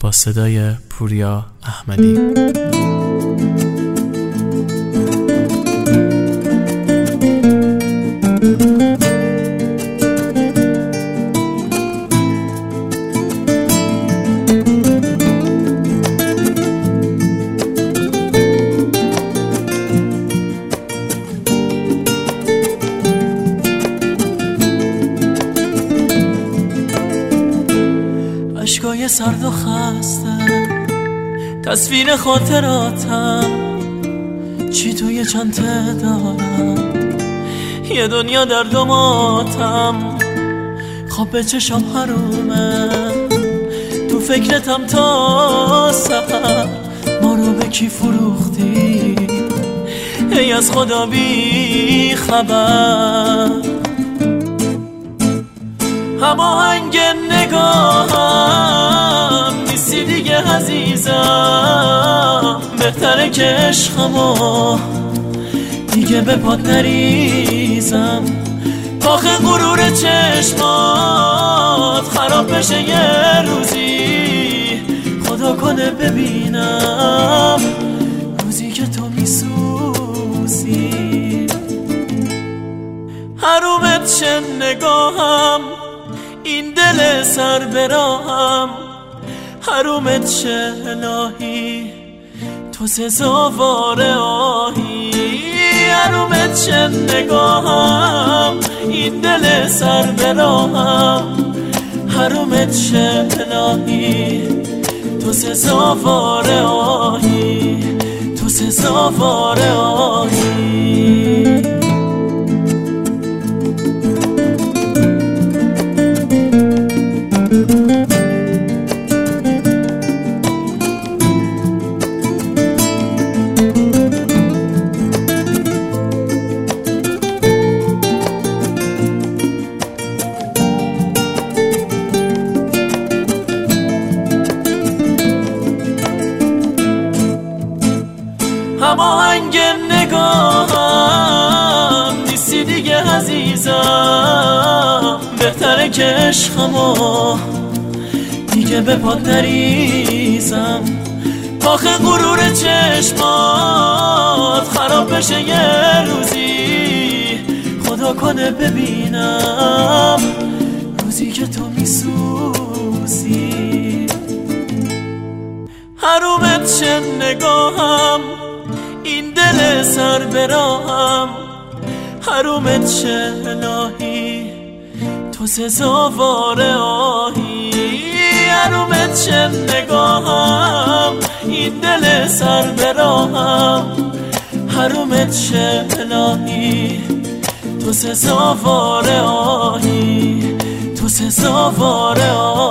با صدای پوریا احمدی. اشکای سرد و خسته تصویر خاطراتم، چی توی چنته دارم، یه دنیا درد و ماتم. خواب به چشم حرومه، تو فکرتم تا سحر. ما رو به کی فروختی ای از خدا بی خبر؟ هماهنگ نگاهم نیستی دیگه عزیزم، بهتره که عشقمو دیگه به پات نریزم. آخه غرور چشمات خراب بشه یه روزی، خدا کنه ببینم روزی که تو میسوزی. حرومت چه نگاهم، این دل سر براهم. حرومت چه الهی، تو سزاوار آهی. حرومت چه نگاهم، این دل سر براهم. حرومت چه الهی، تو سزاوار آهی، تو سزاوار آهی. هماهنگ نگاهم نیستی دیگه عزیزم، بهتره که عشقمو دیگه به پات نریزم. آخه غرور چشمات خراب بشه یه روزی، خدا کنه ببینم روزی که تو میسوزی. حرومت چه نگاهم، این دل سر براهم. حرومت چه الهی، تو سزاوار آهی. حرومت چه نگاهم، این دل سر براهم. حرومت چه الهی، تو سزاوار آهی، تو سزاوار آهی.